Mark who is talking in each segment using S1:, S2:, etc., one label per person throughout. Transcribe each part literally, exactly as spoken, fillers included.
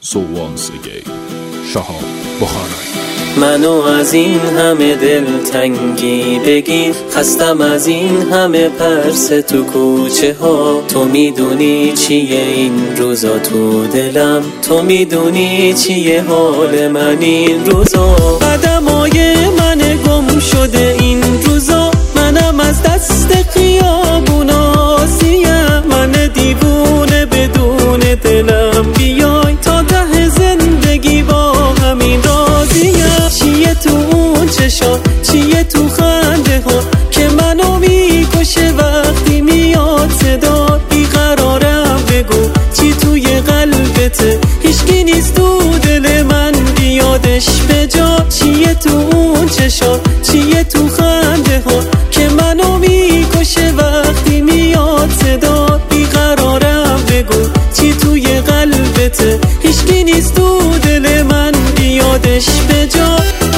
S1: So once again شهاب بخارایی.
S2: منو از این همه دلتنگی بگیر، خستم از این همه پرس تو کوچه ها. تو میدونی چیه این روزا تو دلم، تو میدونی چیه حال من این روزا. قدمای من گم شده این روزا، منم از دست خیابونا سیم. من دیوونه بدون دلم، بیای تا ته زندگی با همین راضیم. چیه تو اون چشا، چیه تو خنده ها که منو میکشه وقتی میاد صدا. بیقرارم بگو چی توی قلبته، هیچکی نیست تو دل من بیادش به جا. چیه تو اون چشا، چیه تو خنده ها که منو میکشه وقتی میاد صدا. بیقرارم بگو چی توی قلبته، هیچکی نیست تو دل من بیادش به جا.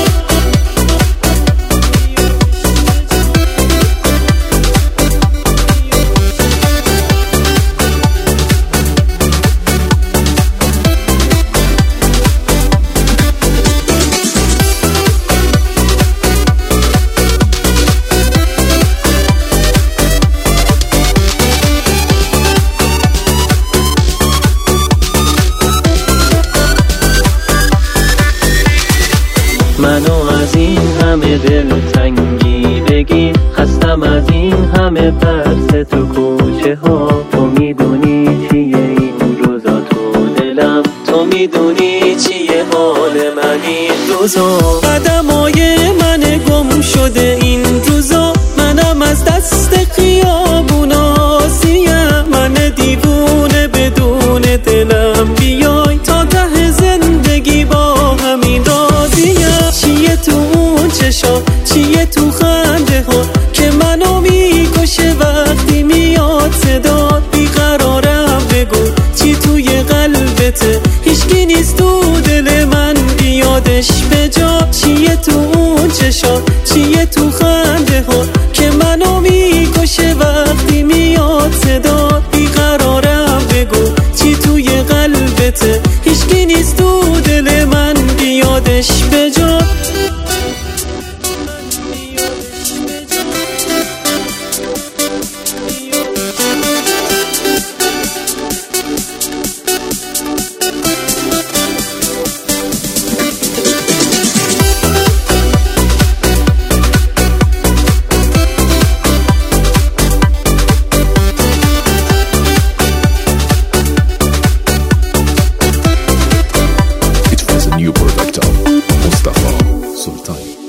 S2: منو از این همه دلتنگی بگیر، خستم از این همه پرس تو کوچه ها. تو میدونی چیه این روزا تو دلم، تو میدونی چیه حال من این روزا. قدمای من گم شده این روزا، منم از دست خیابونا سیم. من دیوونه بدون دلم، بیای تا ته زندگی با همین راضیم. چیه تو اون چشا، چیه تو خنده ها که منو میکشه وقتی میاد صدا. بیقرارم بگو چی توی قلبته، هیچکی نیست تو دل من بیادش به جا. چیه تو اون چشا، چیه تو خنده ها که منو میکشه وقتی میاد صدا. بیقرارم بگو چی توی قلبته، هیچکی نیست تو دل من بیادش به جا.
S1: New product of Mustafa Sultan.